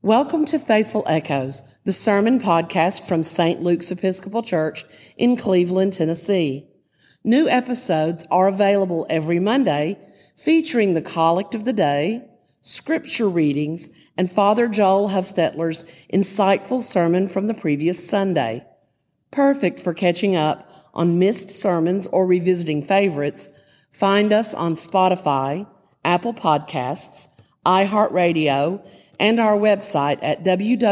Welcome to Faithful Echoes, the sermon podcast from St. Luke's Episcopal Church in Cleveland, Tennessee. New episodes are available every Monday, featuring the Collect of the Day, scripture readings, and Father Joel Hufstetler's insightful sermon from the previous Sunday. Perfect for catching up on missed sermons or revisiting favorites. Find us on Spotify, Apple Podcasts, iHeartRadio, and our website at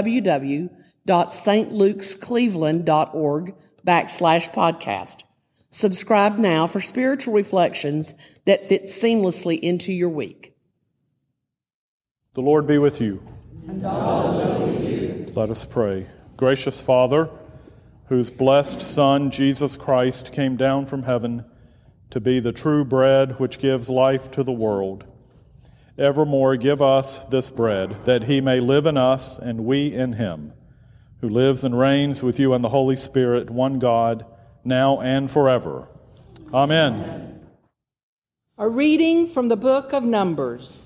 www.stlukescleveland.org/podcast. Subscribe now for spiritual reflections that fit seamlessly into your week. The Lord be with you. And also with you. Let us pray. Gracious Father, whose blessed Son, Jesus Christ, came down from heaven to be the true bread which gives life to the world, evermore give us this bread, that he may live in us and we in him, who lives and reigns with you and the Holy Spirit, one God, now and forever. Amen. A reading from the book of Numbers.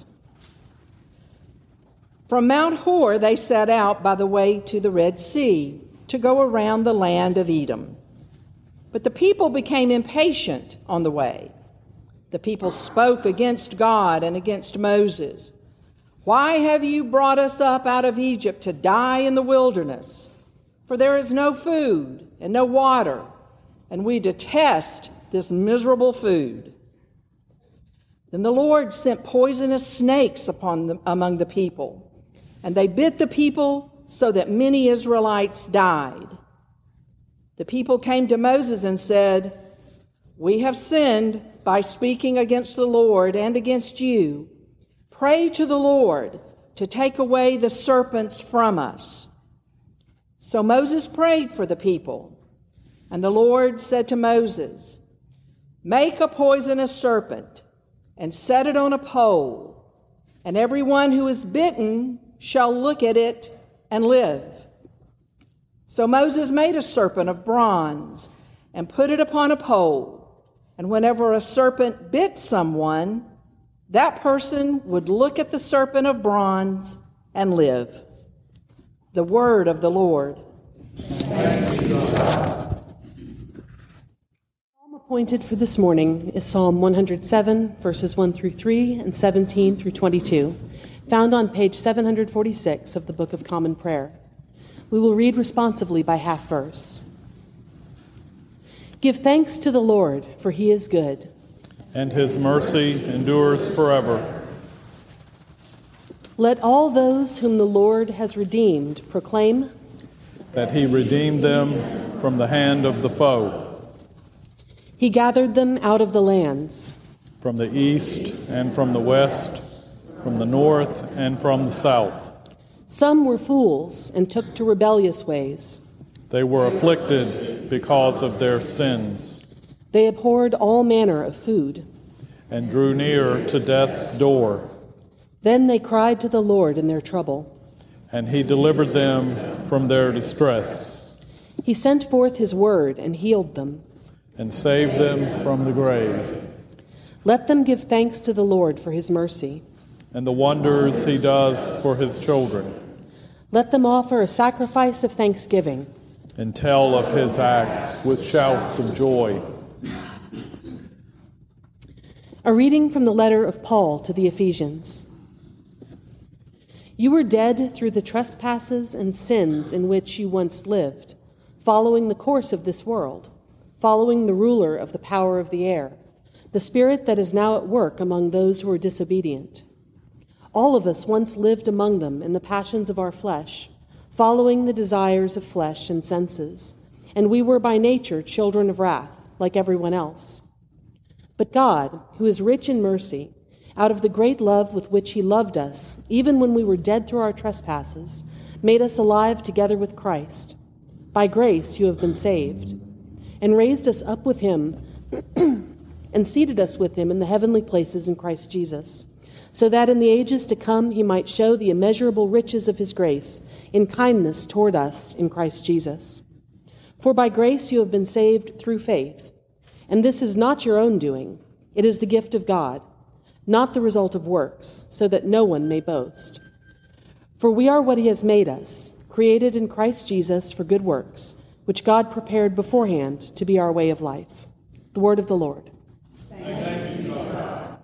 From Mount Hor they set out by the way to the Red Sea to go around the land of Edom. But the people became impatient on the way. The people spoke against God and against Moses. "Why have you brought us up out of Egypt to die in the wilderness? For there is no food and no water, and we detest this miserable food." Then the Lord sent poisonous snakes among the people, and they bit the people so that many Israelites died. The people came to Moses and said, "We have sinned by speaking against the Lord and against you. Pray to the Lord to take away the serpents from us." So Moses prayed for the people, and the Lord said to Moses, "Make a poisonous serpent and set it on a pole, and everyone who is bitten shall look at it and live." So Moses made a serpent of bronze and put it upon a pole. And whenever a serpent bit someone, that person would look at the serpent of bronze and live. The word of the Lord. Thanks be to God. The psalm appointed for this morning is Psalm 107, verses 1 through 3 and 17 through 22, found on page 746 of the Book of Common Prayer. We will read responsively by half verse. Give thanks to the Lord, for he is good, and his mercy endures forever. Let all those whom the Lord has redeemed proclaim that he redeemed them from the hand of the foe. He gathered them out of the lands, from the east and from the west, from the north and from the south. Some were fools and took to rebellious ways. They were afflicted because of their sins. They abhorred all manner of food, and drew near to death's door. Then they cried to the Lord in their trouble, and he delivered them from their distress. He sent forth his word and healed them, and saved them from the grave. Let them give thanks to the Lord for his mercy, and the wonders he does for his children. Let them offer a sacrifice of thanksgiving, and tell of his acts with shouts of joy. A reading from the letter of Paul to the Ephesians. You were dead through the trespasses and sins in which you once lived, following the course of this world, following the ruler of the power of the air, the spirit that is now at work among those who are disobedient. All of us once lived among them in the passions of our flesh, following the desires of flesh and senses, and we were by nature children of wrath, like everyone else. But God, who is rich in mercy, out of the great love with which he loved us, even when we were dead through our trespasses, made us alive together with Christ. By grace you have been saved, and raised us up with him, and seated us with him in the heavenly places in Christ Jesus, so that in the ages to come he might show the immeasurable riches of his grace in kindness toward us in Christ Jesus. For by grace you have been saved through faith, and this is not your own doing, it is the gift of God, not the result of works, so that no one may boast. For we are what he has made us, created in Christ Jesus for good works, which God prepared beforehand to be our way of life. The word of the Lord. Thanks be to God.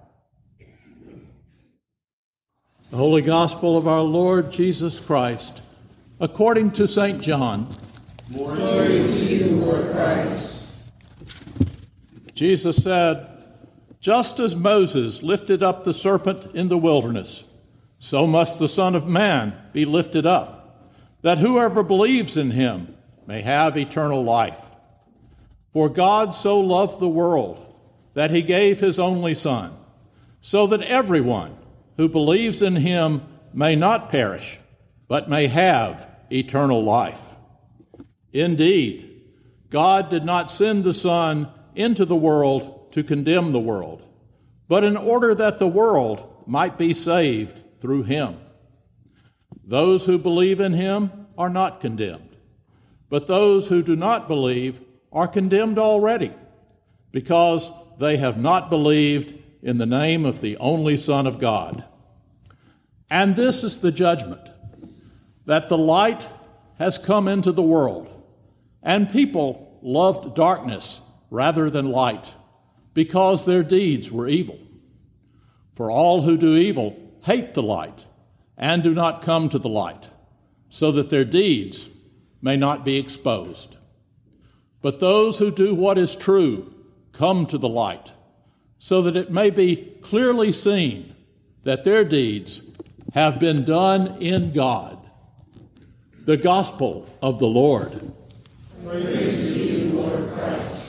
The Holy Gospel of our Lord Jesus Christ, according to St. John. Glory to you, Lord Christ. Jesus said, "Just as Moses lifted up the serpent in the wilderness, so must the Son of Man be lifted up, that whoever believes in him may have eternal life. For God so loved the world that he gave his only Son, so that everyone who believes in him may not perish, but may have eternal life. Indeed, God did not send the Son into the world to condemn the world, but in order that the world might be saved through him. Those who believe in him are not condemned, but those who do not believe are condemned already, because they have not believed in the name of the only Son of God. And this is the judgment, that the light has come into the world, and people loved darkness rather than light, because their deeds were evil. For all who do evil hate the light and do not come to the light, so that their deeds may not be exposed. But those who do what is true come to the light, so that it may be clearly seen that their deeds have been done in God." The Gospel of the Lord. Praise to you, Lord Christ.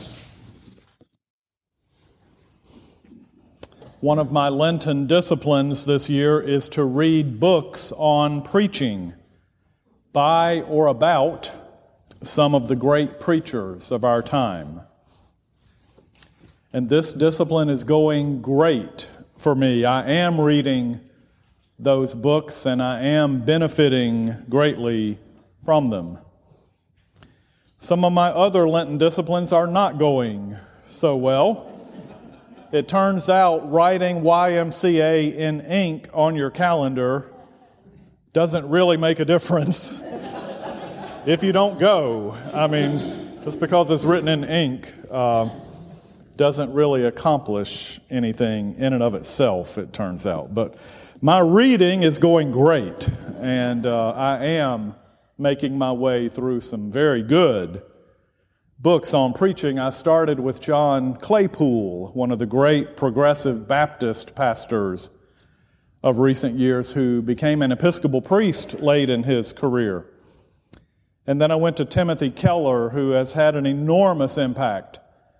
One of my Lenten disciplines this year is to read books on preaching by or about some of the great preachers of our time. And this discipline is going great for me. I am reading those books and I am benefiting greatly from them. Some of my other Lenten disciplines are not going so well. It turns out writing YMCA in ink on your calendar doesn't really make a difference if you don't go. I mean, just because it's written in ink doesn't really accomplish anything in and of itself, it turns out. But my reading is going great, and I am making my way through some very good books on preaching. I started with John Claypool, one of the great progressive Baptist pastors of recent years who became an Episcopal priest late in his career. And then I went to Timothy Keller, who has had an enormous impact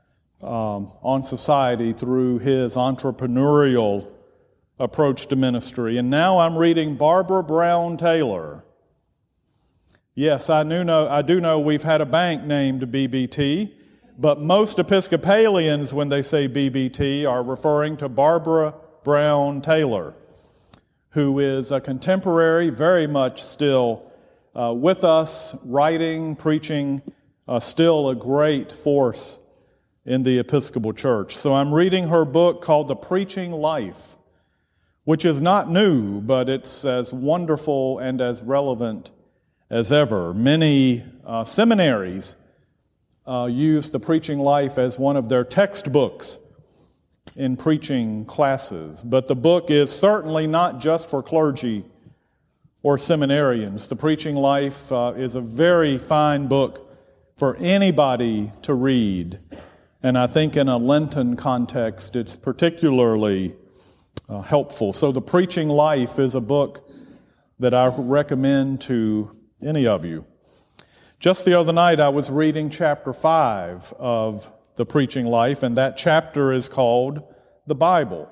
on society through his entrepreneurial approach to ministry. And now I'm reading Barbara Brown Taylor. Yes, I do know we've had a bank named BB&T, but most Episcopalians, when they say BB&T, are referring to Barbara Brown Taylor, who is a contemporary, very much still with us, writing, preaching, still a great force in the Episcopal Church. So I'm reading her book called The Preaching Life, which is not new, but it's as wonderful and as relevant as ever. Many seminaries use The Preaching Life as one of their textbooks in preaching classes. But the book is certainly not just for clergy or seminarians. The Preaching Life is a very fine book for anybody to read. And I think in a Lenten context, it's particularly helpful. So The Preaching Life is a book that I recommend to any of you. Just the other night, I was reading chapter 5 of The Preaching Life, and that chapter is called The Bible.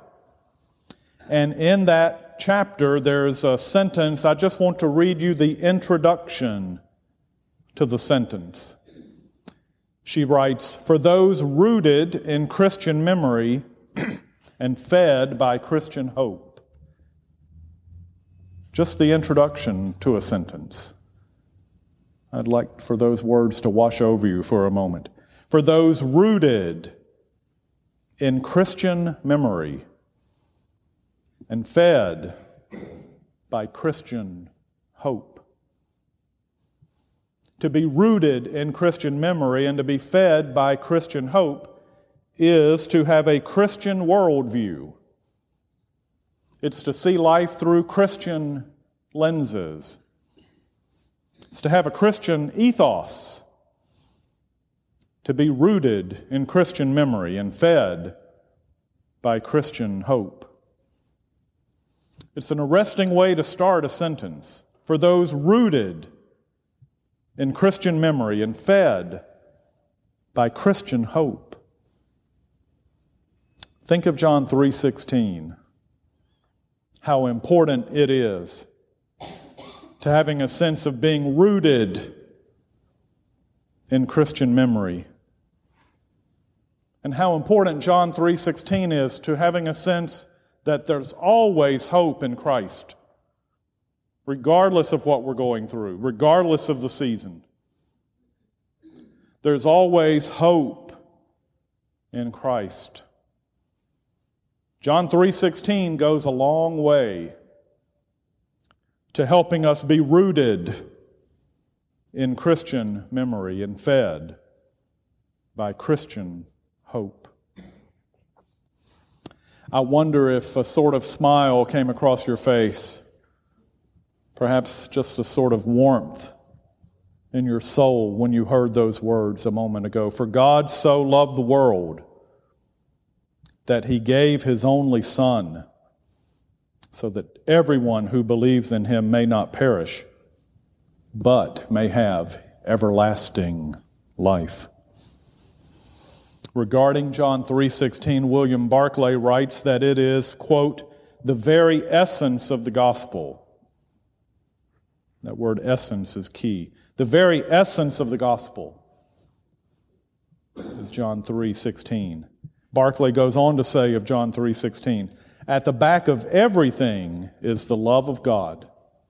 And in that chapter, there's a sentence. I just want to read you the introduction to the sentence. She writes, "For those rooted in Christian memory and fed by Christian hope." Just the introduction to a sentence. I'd like for those words to wash over you for a moment. For those rooted in Christian memory and fed by Christian hope. To be rooted in Christian memory and to be fed by Christian hope is to have a Christian worldview. It's to see life through Christian lenses. It's to have a Christian ethos. To be rooted in Christian memory and fed by Christian hope. It's an arresting way to start a sentence. For those rooted in Christian memory and fed by Christian hope. Think of John 3:16. How important it is to having a sense of being rooted in Christian memory. And how important John 3:16 is to having a sense that there's always hope in Christ, regardless of what we're going through, regardless of the season. There's always hope in Christ. John 3:16 goes a long way to helping us be rooted in Christian memory and fed by Christian hope. I wonder if a sort of smile came across your face, perhaps just a sort of warmth in your soul when you heard those words a moment ago. For God so loved the world that He gave His only Son, so that everyone who believes in Him may not perish, but may have everlasting life. Regarding John 3:16, William Barclay writes that it is, quote, the very essence of the gospel. That word essence is key. The very essence of the gospel is John 3:16. Barclay goes on to say of John 3:16, at the back of everything is the love of God.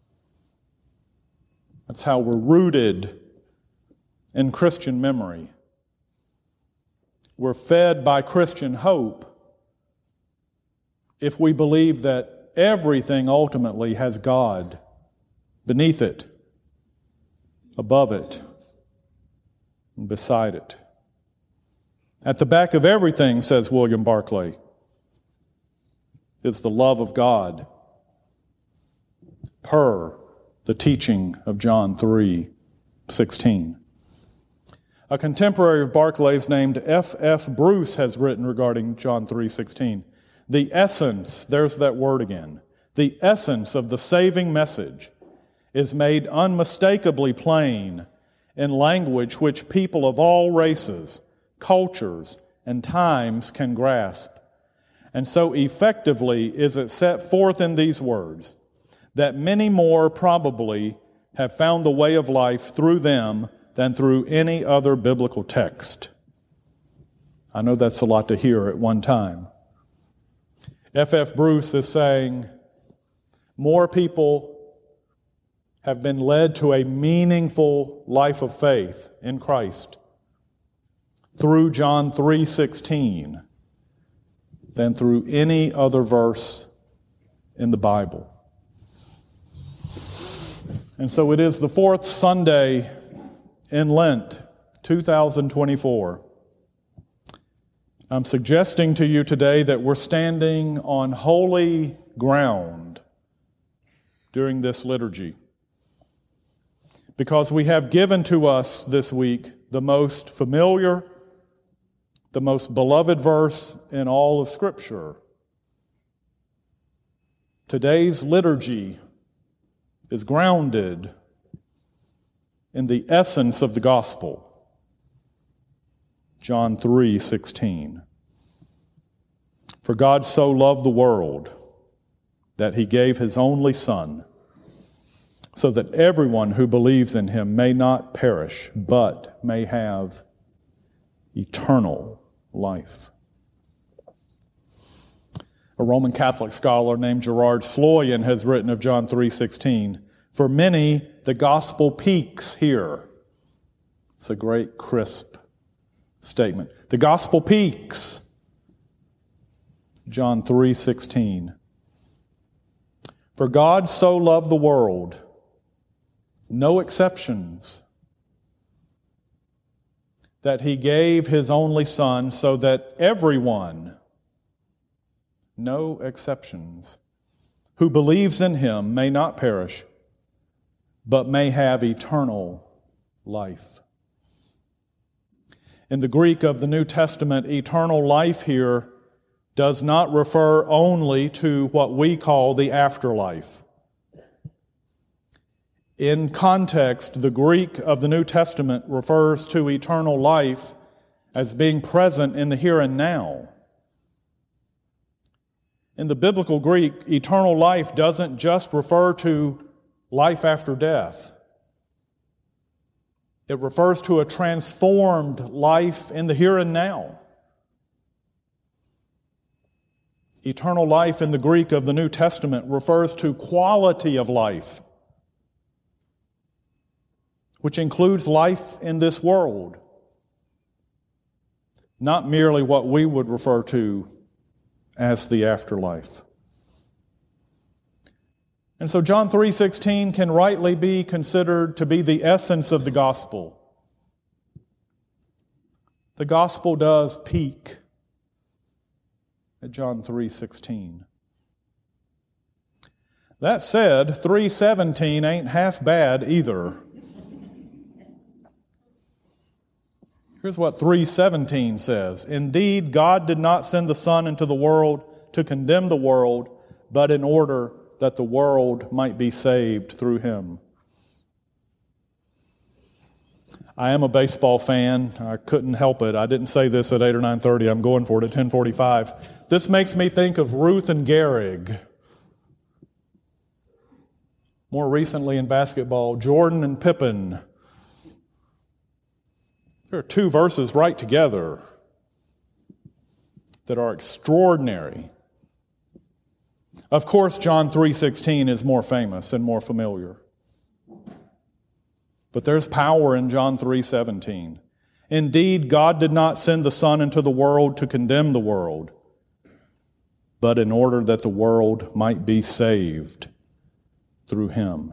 That's how we're rooted in Christian memory. We're fed by Christian hope if we believe that everything ultimately has God beneath it, above it, and beside it. At the back of everything, says William Barclay, is the love of God, per the teaching of John 3:16. A contemporary of Barclay's named F.F. Bruce has written regarding John 3:16, the essence, there's that word again, the essence of the saving message is made unmistakably plain in language which people of all races, cultures, and times can grasp. And so effectively is it set forth in these words that many more probably have found the way of life through them than through any other biblical text. I know that's a lot to hear at one time. F.F. Bruce is saying more people have been led to a meaningful life of faith in Christ through John 3:16 than through any other verse in the Bible. And so it is the fourth Sunday in Lent, 2024. I'm suggesting to you today that we're standing on holy ground during this liturgy, because we have given to us this week the most familiar, the most beloved verse in all of Scripture. Today's liturgy is grounded in the essence of the gospel, John 3:16. For God so loved the world that He gave His only Son, so that everyone who believes in Him may not perish, but may have eternal life. A Roman Catholic scholar named Gerard Sloyan has written of John 3:16, for many, the gospel peaks here. It's a great, crisp statement. The gospel peaks. John 3:16. For God so loved the world no exceptions. That He gave His only Son so that everyone, no exceptions, who believes in Him may not perish, but may have eternal life. In the Greek of the New Testament, eternal life here does not refer only to what we call the afterlife. In context, the Greek of the New Testament refers to eternal life as being present in the here and now. In the biblical Greek, eternal life doesn't just refer to life after death. It refers to a transformed life in the here and now. Eternal life in the Greek of the New Testament refers to quality of life, which includes life in this world, not merely what we would refer to as the afterlife. And so John 3:16 can rightly be considered to be the essence of the gospel. The gospel does peak at John 3:16. That said, 3:17 ain't half bad either. Here's what 3:17 says. Indeed, God did not send the Son into the world to condemn the world, but in order that the world might be saved through Him. I am a baseball fan. I couldn't help it. I didn't say this at 8 or 9:30. I'm going for it at 10:45. This makes me think of Ruth and Gehrig. More recently in basketball, Jordan and Pippen. There are two verses right together that are extraordinary. Of course, John 3:16 is more famous and more familiar. But there's power in John 3:17. Indeed, God did not send the Son into the world to condemn the world, but in order that the world might be saved through Him.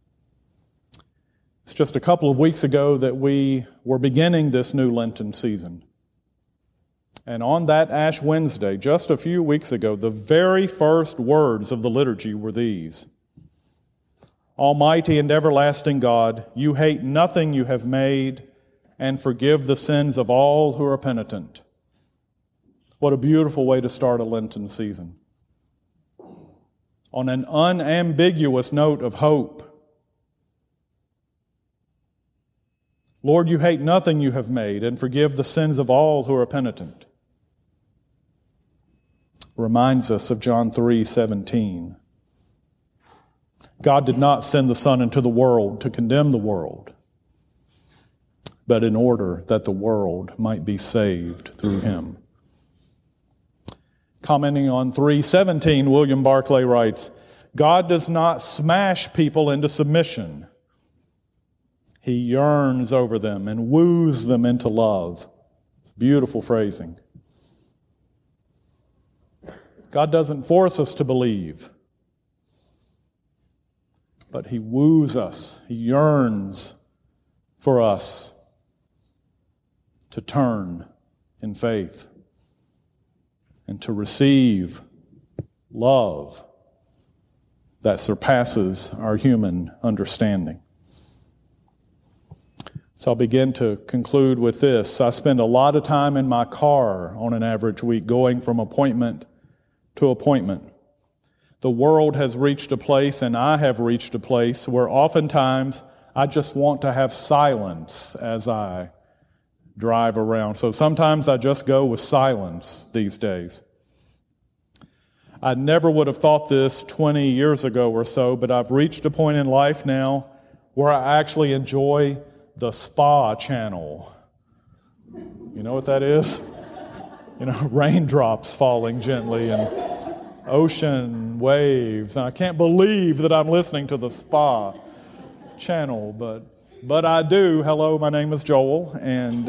It's just a couple of weeks ago that we were beginning this new Lenten season. And on that Ash Wednesday, just a few weeks ago, the very first words of the liturgy were these. Almighty and everlasting God, you hate nothing you have made and forgive the sins of all who are penitent. What a beautiful way to start a Lenten season. On an unambiguous note of hope. Lord, you hate nothing you have made and forgive the sins of all who are penitent. Reminds us of John 3:17. God did not send the Son into the world to condemn the world, but in order that the world might be saved through Him. Commenting on 3:17, William Barclay writes, God does not smash people into submission. He yearns over them and woos them into love. It's beautiful phrasing. God doesn't force us to believe, but He woos us. He yearns for us to turn in faith and to receive love that surpasses our human understanding. So I'll begin to conclude with this. I spend a lot of time in my car on an average week going from appointment to appointment. The world has reached a place, and I have reached a place, where oftentimes I just want to have silence as I drive around. So sometimes I just go with silence these days. I never would have thought this 20 years ago or so, but I've reached a point in life now where I actually enjoy the Spa Channel. You know what that is? Raindrops falling gently and ocean waves. And I can't believe that I'm listening to the Spa Channel, but I do. Hello, my name is Joel, and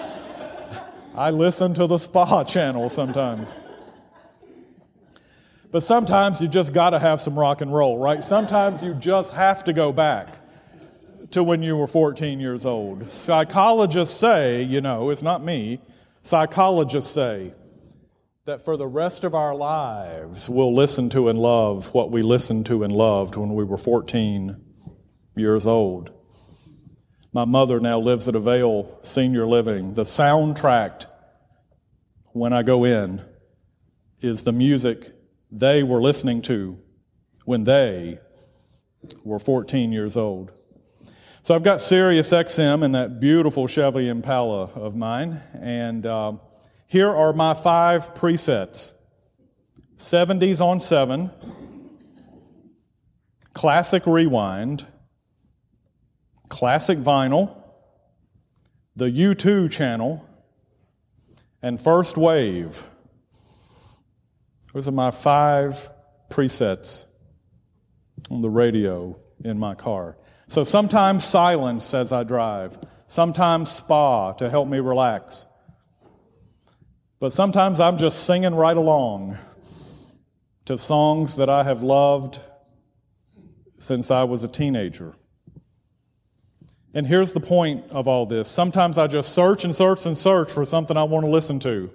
I listen to the Spa Channel sometimes. But sometimes you just got to have some rock and roll, right? Sometimes you just have to go back to when you were 14 years old. Psychologists say, it's not me, psychologists say that for the rest of our lives, we'll listen to and love what we listened to and loved when we were 14 years old. My mother now lives at Avail Senior Living. The soundtrack when I go in is the music they were listening to when they were 14 years old. So I've got Sirius XM and that beautiful Chevy Impala of mine, and here are my 5 presets. 70s on 7, classic rewind, classic vinyl, the U2 channel, and first wave. Those are my 5 presets on the radio in my car. So sometimes silence as I drive, sometimes spa to help me relax. But sometimes I'm just singing right along to songs that I have loved since I was a teenager. And here's the point of all this. Sometimes I just search and search and search for something I want to listen to.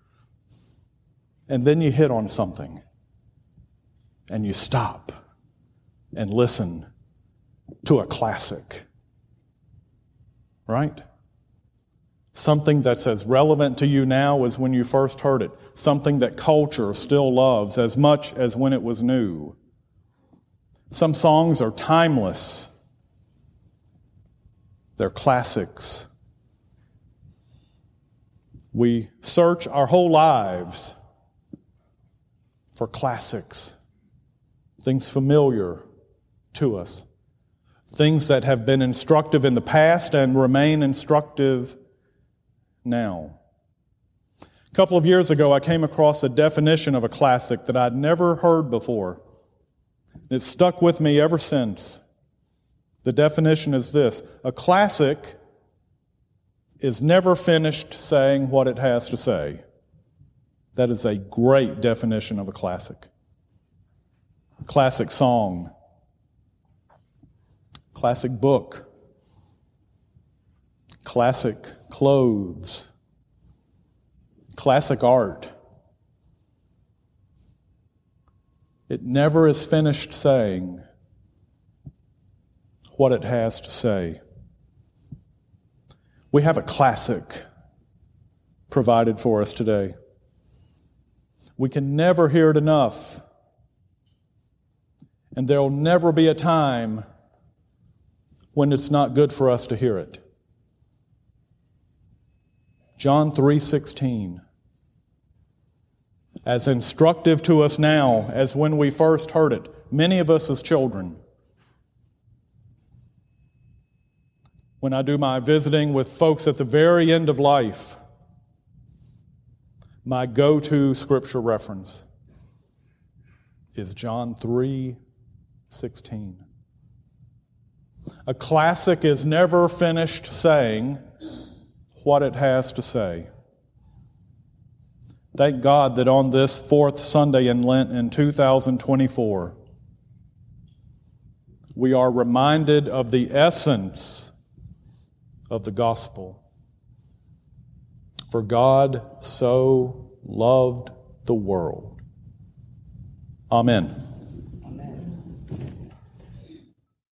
And then you hit on something. And you stop and listen to a classic. Right? Something that's as relevant to you now as when you first heard it. Something that culture still loves as much as when it was new. Some songs are timeless. They're classics. We search our whole lives for classics. Things familiar to us. Things that have been instructive in the past and remain instructive now. A couple of years ago, I came across a definition of a classic that I'd never heard before. It's stuck with me ever since. The definition is this: a classic is never finished saying what it has to say. That is a great definition of a classic. Classic song, classic book, classic clothes, classic art. It never is finished saying what it has to say. We have a classic provided for us today. We can never hear it enough. And there will never be a time when it's not good for us to hear it. John 3:16. As instructive to us now as when we first heard it, many of us as children. When I do my visiting with folks at the very end of life, my go-to scripture reference is John 3:16. A classic is never finished saying what it has to say. Thank God that on this 4th Sunday in Lent in 2024, we are reminded of the essence of the gospel. For God so loved the world. Amen.